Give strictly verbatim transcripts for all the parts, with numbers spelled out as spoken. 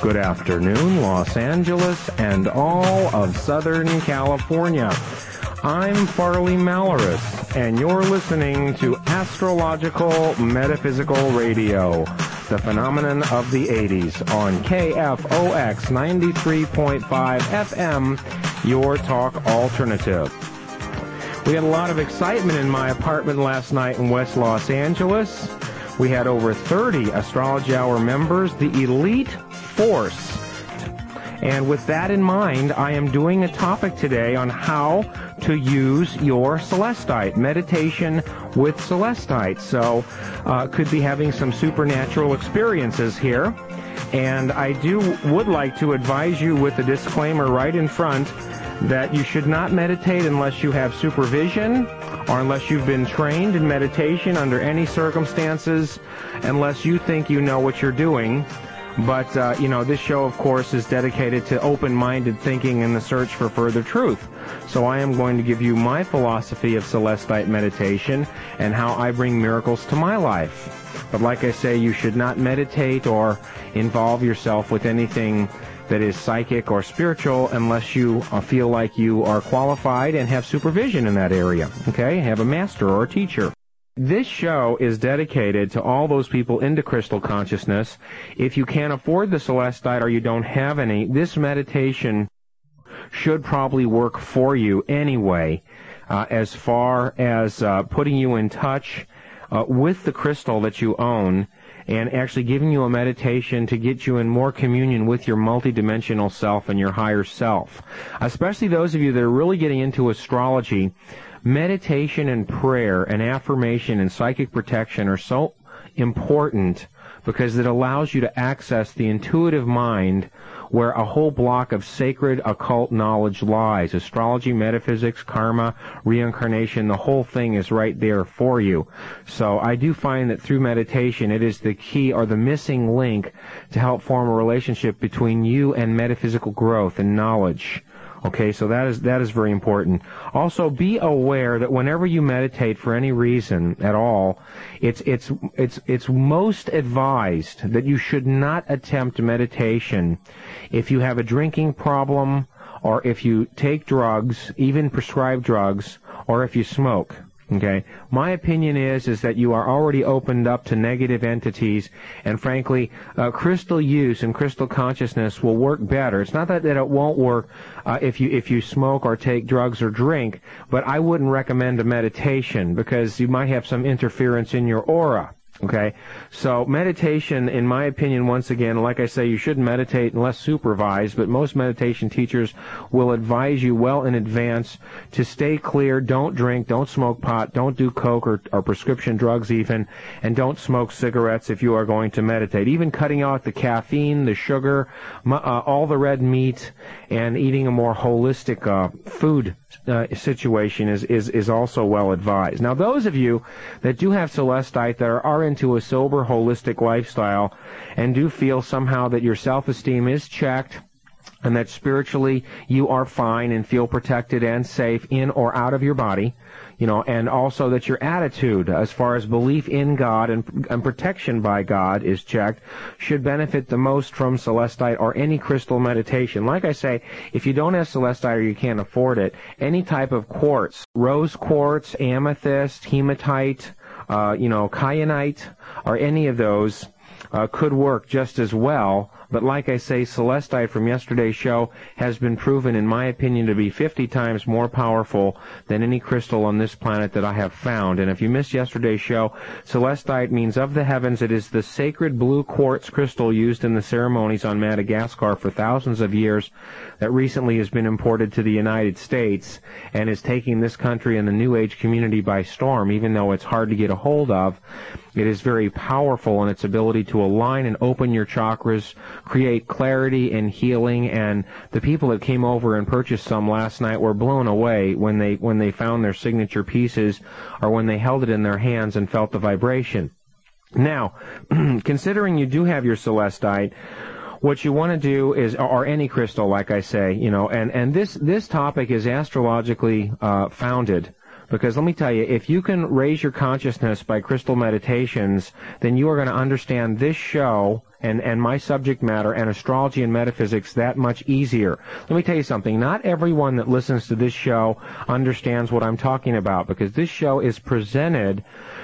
Good afternoon, Los Angeles and all of Southern California. I'm Farley Malaris, and you're listening to Astrological Metaphysical Radio, the phenomenon of the eighties, on K F O X ninety-three point five F M, your talk alternative. We had a lot of excitement in my apartment last night in West Los Angeles. We had over thirty Astrology Hour members, the elite force. And with that in mind, I am doing a topic today on how to use your Celestite, meditation with Celestite. So, uh, could be having some supernatural experiences here. And I do would like to advise you with a disclaimer right in front that you should not meditate unless you have supervision or unless you've been trained in meditation under any circumstances, unless you think you know what you're doing. But, uh, you know, this show, of course, is dedicated to open-minded thinking and the search for further truth. So I am going to give you my philosophy of Celestite meditation and how I bring miracles to my life. But like I say, you should not meditate or involve yourself with anything that is psychic or spiritual unless you uh, feel like you are qualified and have supervision in that area, okay? Have a master or a teacher. This show is dedicated to all those people into crystal consciousness. If you can't afford the Celestite or you don't have any, this meditation should probably work for you anyway, uh, as far as uh, putting you in touch uh, with the crystal that you own and actually giving you a meditation to get you in more communion with your multidimensional self and your higher self. Especially those of you that are really getting into astrology, meditation and prayer and affirmation and psychic protection are so important because it allows you to access the intuitive mind where a whole block of sacred occult knowledge lies. Astrology, metaphysics, karma, reincarnation, the whole thing is right there for you. So I do find that through meditation it is the key or the missing link to help form a relationship between you and metaphysical growth and knowledge. Okay, so that is that is very important. Also, be aware that whenever you meditate for any reason at all, it's it's it's it's most advised that you should not attempt meditation if you have a drinking problem, or if you take drugs, even prescribed drugs, or if you smoke. Okay, my opinion is is that you are already opened up to negative entities, and frankly, uh, crystal use and crystal consciousness will work better. It's not that, that it won't work uh, if you if you smoke or take drugs or drink, but I wouldn't recommend a meditation because you might have some interference in your aura. Okay, so meditation, in my opinion, once again, like I say, you shouldn't meditate unless supervised, but most meditation teachers will advise you well in advance to stay clear, don't drink, don't smoke pot, don't do coke or, or prescription drugs even, and don't smoke cigarettes if you are going to meditate. Even cutting out the caffeine, the sugar, uh, all the red meat, and eating a more holistic uh, food uh, situation is, is, is also well advised. Now, those of you that do have Celestite that are, are into a sober, holistic lifestyle and do feel somehow that your self-esteem is checked and that spiritually you are fine and feel protected and safe in or out of your body, you know, and also that your attitude as far as belief in God and, and protection by God is checked, should benefit the most from Celestite or any crystal meditation. Like I say, if you don't have Celestite or you can't afford it, any type of quartz, rose quartz, amethyst, hematite, uh, you know, kyanite, or any of those uh, could work just as well. But like I say, Celestite from yesterday's show has been proven, in my opinion, to be fifty times more powerful than any crystal on this planet that I have found. And if you missed yesterday's show, Celestite means of the heavens. It is the sacred blue quartz crystal used in the ceremonies on Madagascar for thousands of years that recently has been imported to the United States and is taking this country and the New Age community by storm, even though it's hard to get a hold of. It is very powerful in its ability to align and open your chakras, create clarity and healing, and the people that came over and purchased some last night were blown away when they when they found their signature pieces or when they held it in their hands and felt the vibration. Now, considering you do have your Celestite, what you want to do is, or any crystal, like I say, you know, and, and this, this topic is astrologically uh, founded. Because let me tell you, if you can raise your consciousness by crystal meditations, then you are going to understand this show and, and my subject matter and astrology and metaphysics that much easier. Let me tell you something. Not everyone that listens to this show understands what I'm talking about, because this show is presented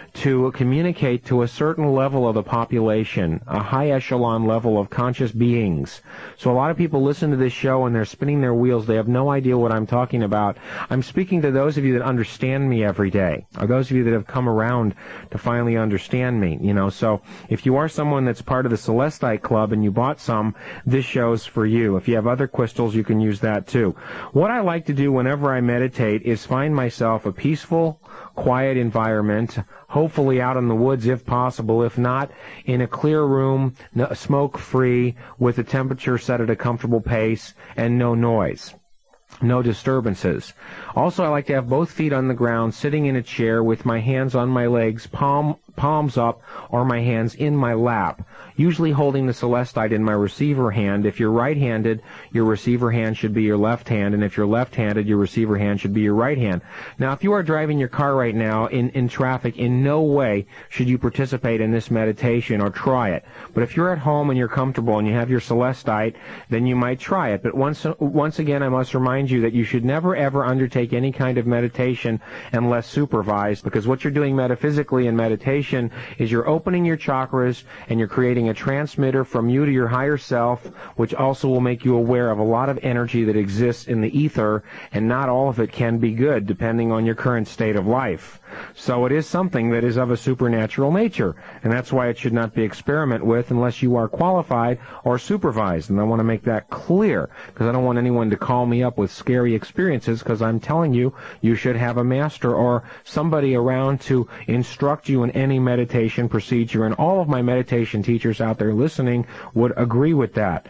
to communicate to a certain level of the population, a high echelon level of conscious beings. So a lot of people listen to this show and they're spinning their wheels. They have no idea what I'm talking about. I'm speaking to those of you that understand me every day, or those of you that have come around to finally understand me. You know, so if you are someone that's part of the Celestite Club and you bought some, this show's for you. If you have other crystals, you can use that too. What I like to do whenever I meditate is find myself a peaceful, quiet environment, hopefully out in the woods if possible, if not, in a clear room, no, smoke-free, with the temperature set at a comfortable pace, and no noise. No disturbances. Also, I like to have both feet on the ground, sitting in a chair with my hands on my legs, palm, palms up, or my hands in my lap, usually holding the Celestite in my receiver hand. If you're right-handed, your receiver hand should be your left hand, and if you're left-handed, your receiver hand should be your right hand. Now, if you are driving your car right now in, in traffic, in no way should you participate in this meditation or try it. But if you're at home and you're comfortable and you have your Celestite, then you might try it. But once, once again, I must remind you that you should never, ever undertake any kind of meditation unless supervised, because what you're doing metaphysically in meditation is you're opening your chakras and you're creating a transmitter from you to your higher self, which also will make you aware of a lot of energy that exists in the ether, and not all of it can be good depending on your current state of life. So it is something that is of a supernatural nature, and that's why it should not be experimented with unless you are qualified or supervised. And I want to make that clear, because I don't want anyone to call me up with scary experiences, because I'm telling you, you should have a master or somebody around to instruct you in any meditation procedure, and all of my meditation teachers out there listening would agree with that.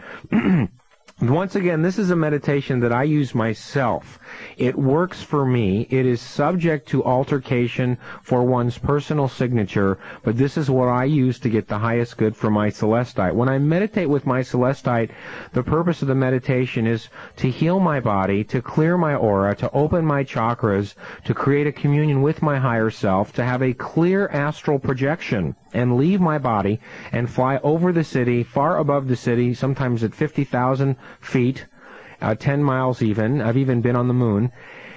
Once again, this is a meditation that I use myself. It works for me. It is subject to altercation for one's personal signature, but this is what I use to get the highest good for my Celestite. When I meditate with my Celestite, the purpose of the meditation is to heal my body, to clear my aura, to open my chakras, to create a communion with my higher self, to have a clear astral projection, and leave my body and fly over the city, far above the city, sometimes at fifty thousand feet, uh, ten miles even. I've even been on the moon.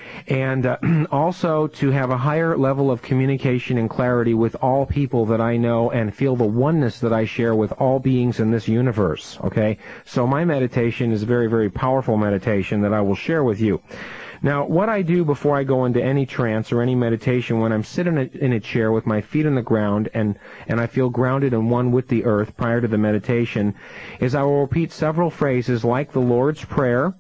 And uh, also to have a higher level of communication and clarity with all people that I know, and feel the oneness that I share with all beings in this universe. Okay? So my meditation is a very, very powerful meditation that I will share with you. Now, what I do before I go into any trance or any meditation, when I'm sitting in a, in a chair with my feet on the ground and, and I feel grounded and one with the earth prior to the meditation, is I will repeat several phrases like the Lord's Prayer,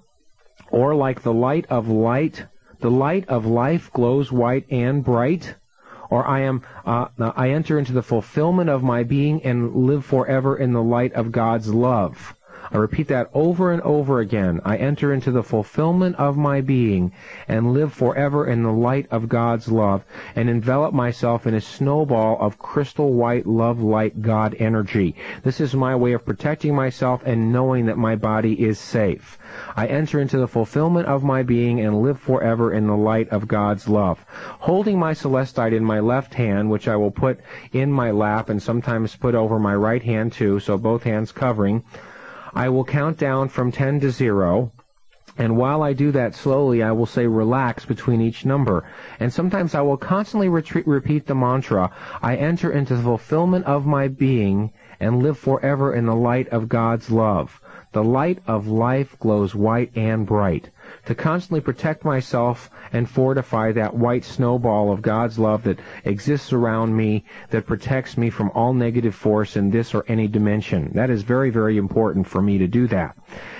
or like the light of light, the light of life glows white and bright, or I am uh, I enter into the fulfillment of my being and live forever in the light of God's love. I repeat that over and over again. I enter into the fulfillment of my being and live forever in the light of God's love, and envelop myself in a snowball of crystal white love light God energy. This is my way of protecting myself and knowing that my body is safe. I enter into the fulfillment of my being and live forever in the light of God's love. Holding my Celestite in my left hand, which I will put in my lap and sometimes put over my right hand too, so both hands covering, I will count down from ten to zero, and while I do that slowly, I will say relax between each number. And sometimes I will constantly retreat, repeat the mantra, I enter into the fulfillment of my being and live forever in the light of God's love. The light of life glows white and bright. To constantly protect myself and fortify that white snowball of God's love that exists around me, that protects me from all negative force in this or any dimension. That is very, very important for me to do that.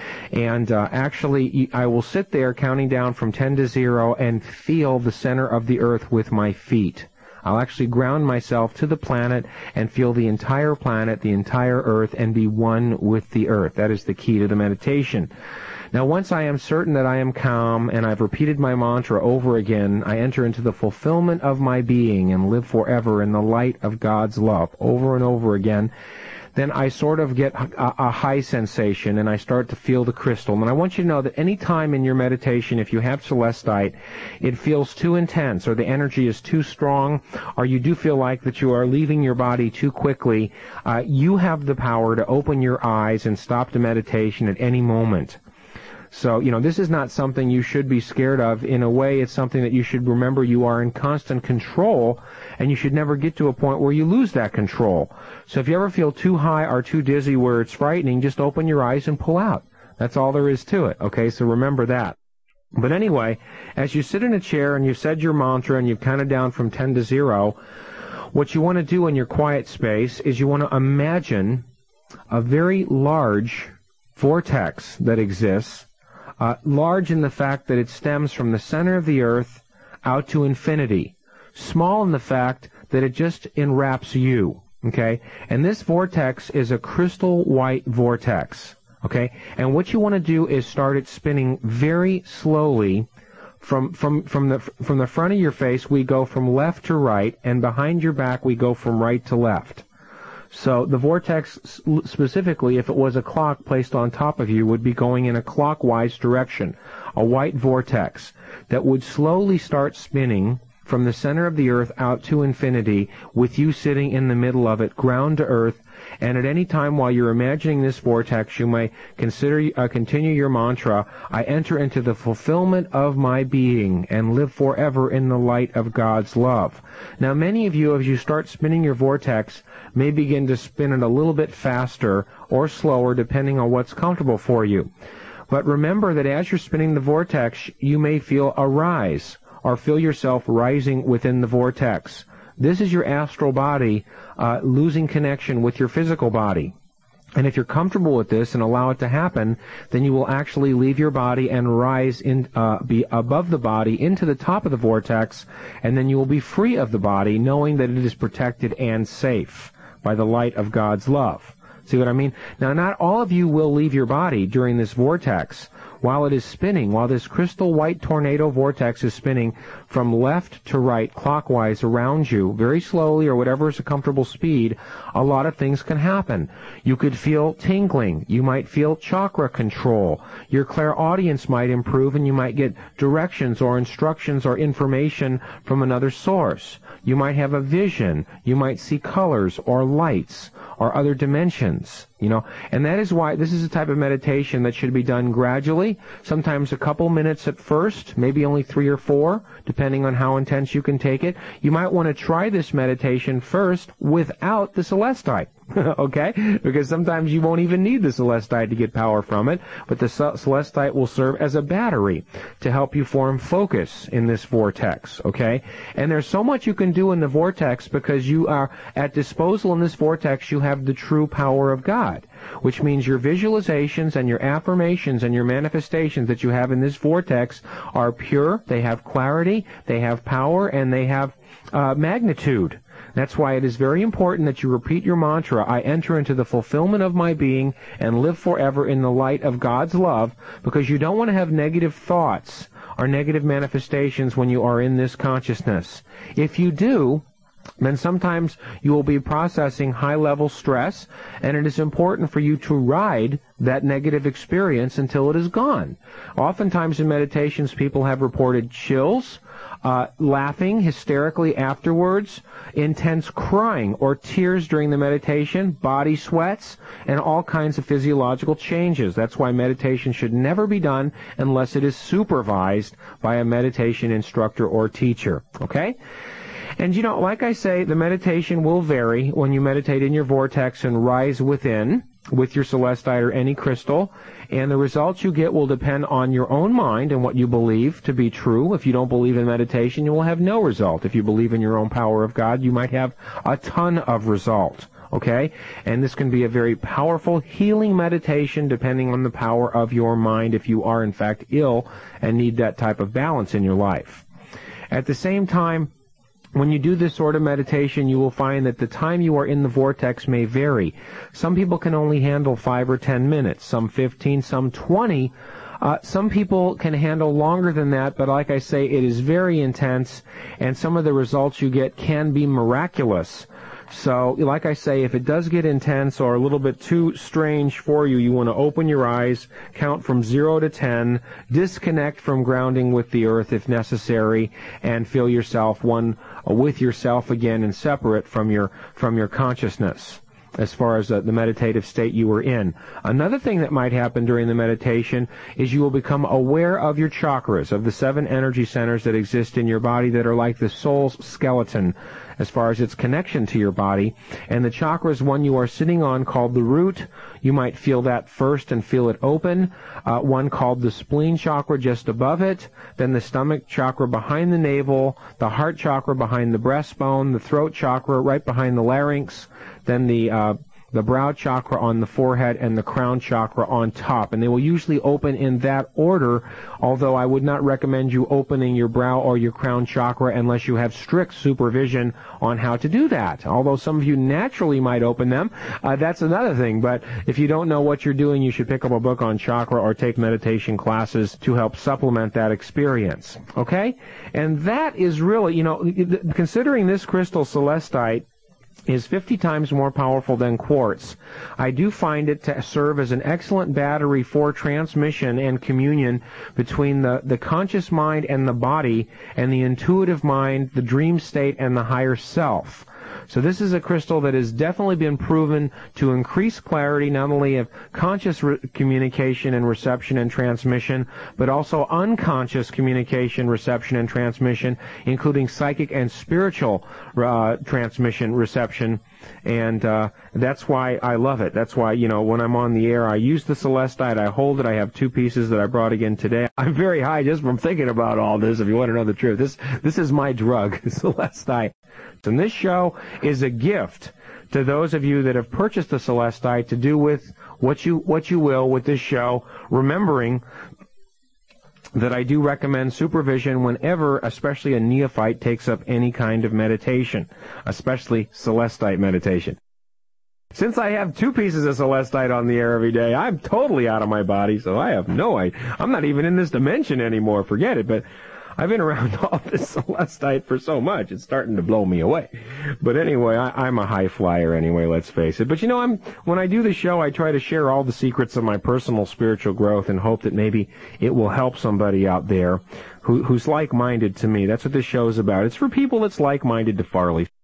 And uh, actually, I will sit there counting down from ten to zero and feel the center of the earth with my feet. I'll actually ground myself to the planet and feel the entire planet, the entire earth, and be one with the earth. That is the key to the meditation. Now, once I am certain that I am calm and I've repeated my mantra over again, I enter into the fulfillment of my being and live forever in the light of God's love over and over again. then I sort of get a, a high sensation, and I start to feel the crystal. And I want you to know that any time in your meditation, if you have celestite, it feels too intense, or the energy is too strong, or you do feel like that you are leaving your body too quickly, uh, you have the power to open your eyes and stop the meditation at any moment. So, you know, this is not something you should be scared of. In a way, it's something that you should remember you are in constant control, and you should never get to a point where you lose that control. So if you ever feel too high or too dizzy where it's frightening, just open your eyes and pull out. That's all there is to it, okay? So remember that. But anyway, as you sit in a chair and you've said your mantra and you've counted down from ten to zero, what you want to do in your quiet space is you want to imagine a very large vortex that exists, Uh, large in the fact that it stems from the center of the earth out to infinity. Small in the fact that it just enwraps you, okay? And this vortex is a crystal white vortex, okay? And what you want to do is start it spinning very slowly. From, from, from, the, from the front of your face, we go from left to right, and behind your back, we go from right to left. So the vortex, specifically, if it was a clock placed on top of you, would be going in a clockwise direction, a white vortex that would slowly start spinning from the center of the earth out to infinity, with you sitting in the middle of it, ground to earth. And at any time while you're imagining this vortex, you may consider uh, continue your mantra, I enter into the fulfillment of my being and live forever in the light of God's love. Now, many of you, as you start spinning your vortex, may begin to spin it a little bit faster or slower, depending on what's comfortable for you. But remember that as you're spinning the vortex, you may feel a rise, or feel yourself rising within the vortex. This is your astral body uh, losing connection with your physical body. And if you're comfortable with this and allow it to happen, then you will actually leave your body and rise in, uh, be above the body into the top of the vortex, and then you will be free of the body, knowing that it is protected and safe by the light of God's love. See what I mean? Now, not all of you will leave your body during this vortex. While it is spinning, while this crystal white tornado vortex is spinning from left to right clockwise around you, very slowly or whatever is a comfortable speed, a lot of things can happen. You could feel tingling. You might feel chakra control. Your clairaudience might improve, and you might get directions or instructions or information from another source. You might have a vision. You might see colors or lights or other dimensions, you know. And that is why this is a type of meditation that should be done gradually, sometimes a couple minutes at first, maybe only three or four, depending on how intense you can take it. You might want to try this meditation first without the celestite, okay? Because sometimes you won't even need the celestite to get power from it, but the celestite will serve as a battery to help you form focus in this vortex, okay? And there's so much you can do in the vortex, because you are at disposal in this vortex. You have the true power of God, which means your visualizations and your affirmations and your manifestations that you have in this vortex are pure, they have clarity, they have power, and they have uh, magnitude. That's why it is very important that you repeat your mantra, I enter into the fulfillment of my being and live forever in the light of God's love, because you don't want to have negative thoughts or negative manifestations when you are in this consciousness. If you do, then sometimes you will be processing high-level stress, and it is important for you to ride that negative experience until it is gone. Oftentimes in meditations, people have reported chills, uh, laughing hysterically afterwards, intense crying or tears during the meditation, body sweats, and all kinds of physiological changes. That's why meditation should never be done unless it is supervised by a meditation instructor or teacher. Okay? And, you know, like I say, the meditation will vary when you meditate in your vortex and rise within with your celestite or any crystal, and the results you get will depend on your own mind and what you believe to be true. If you don't believe in meditation, you will have no result. If you believe in your own power of God, you might have a ton of result. Okay? And this can be a very powerful healing meditation depending on the power of your mind if you are in fact ill and need that type of balance in your life. At the same time, when you do this sort of meditation, you will find that the time you are in the vortex may vary. Some people can only handle five or ten minutes, some fifteen, some twenty. Uh, some people can handle longer than that, but like I say, it is very intense, and some of the results you get can be miraculous. So, like I say, if it does get intense or a little bit too strange for you, you want to open your eyes, count from zero to ten, disconnect from grounding with the earth if necessary, and feel yourself one with yourself again and separate from your from your consciousness as far as uh, the meditative state you were in. Another thing that might happen during the meditation is you will become aware of your chakras, of the seven energy centers that exist in your body that are like the soul's skeleton as far as its connection to your body. And the chakras, one you are sitting on called the root, you might feel that first and feel it open. Uh, one called the spleen chakra just above it, then the stomach chakra behind the navel, the heart chakra behind the breastbone, the throat chakra right behind the larynx, then the uh, the brow chakra on the forehead, and the crown chakra on top. And they will usually open in that order, although I would not recommend you opening your brow or your crown chakra unless you have strict supervision on how to do that. Although some of you naturally might open them, uh, that's another thing. But if you don't know what you're doing, you should pick up a book on chakra or take meditation classes to help supplement that experience. Okay? And that is really, you know, considering this crystal celestite is fifty times more powerful than quartz, I do find it to serve as an excellent battery for transmission and communion between the, the conscious mind and the body, and the intuitive mind, the dream state, and the higher self. So this is a crystal that has definitely been proven to increase clarity not only of conscious re- communication and reception and transmission, but also unconscious communication, reception, and transmission, including psychic and spiritual uh, transmission, reception. And uh, that's why I love it. That's why, you know, when I'm on the air, I use the celestite, I hold it. I have two pieces that I brought again today. I'm very high just from thinking about all this, if you want to know the truth. This, this is my drug, celestite. And this show is a gift to those of you that have purchased the celestite to do with what you what you will with this show, remembering that I do recommend supervision whenever, especially a neophyte, takes up any kind of meditation, especially celestite meditation. Since I have two pieces of celestite on the air every day, I'm totally out of my body, so I have no idea. I'm not even in this dimension anymore. Forget it. But I've been around all this celestite for so much, it's starting to blow me away. But anyway, I, I'm a high flyer anyway, let's face it. But you know, I'm when I do the show, I try to share all the secrets of my personal spiritual growth and hope that maybe it will help somebody out there who, who's like-minded to me. That's what this show is about. It's for people that's like-minded to Farley.